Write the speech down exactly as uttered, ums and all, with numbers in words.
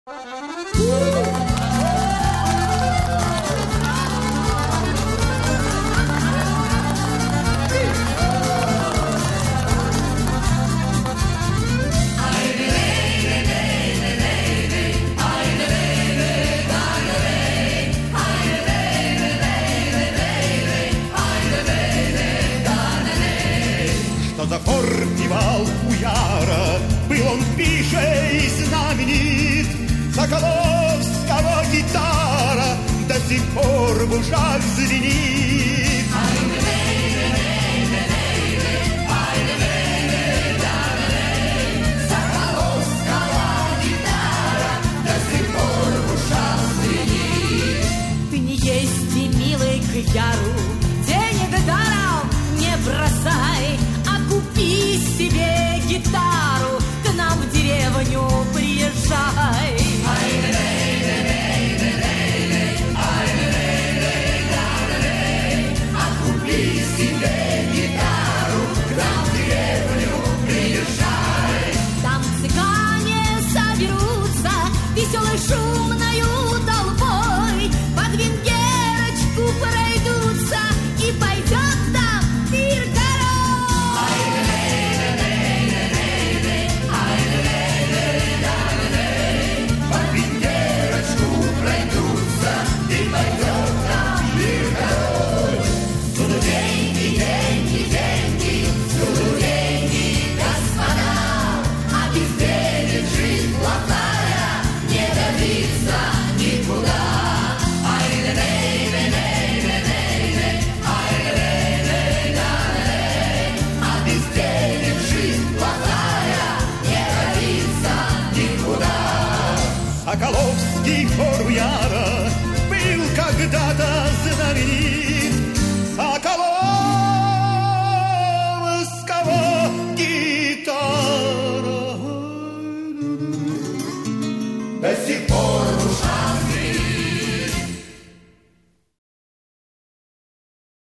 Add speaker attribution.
Speaker 1: Что за хор певал у Яра, был он пише и знаменит. Соколовского гитара до сих пор в ушах звенит. Соколовского гитара до сих пор в ушах звенит.
Speaker 2: Ты не езди, милый, к Яру, денег даром не бросай, а купи себе гитару, к нам в деревню приезжай.
Speaker 1: А купи себе гитару, к нам в деревню приезжай.
Speaker 2: Там цыгане соберутся веселой шумною толпой, под венгерочку пройдутся, и пойдет там пир горой.
Speaker 1: Под венгерочку пройдутся, и пойдет там пир горой. Всюду деньги, деньги, деньги, всюду деньги, господа, а без денег жизнь плохая, не добиться никуда. А без денег жизнь плохая, не добиться никуда. Соколовский хор у Яра был когда-то знаменит.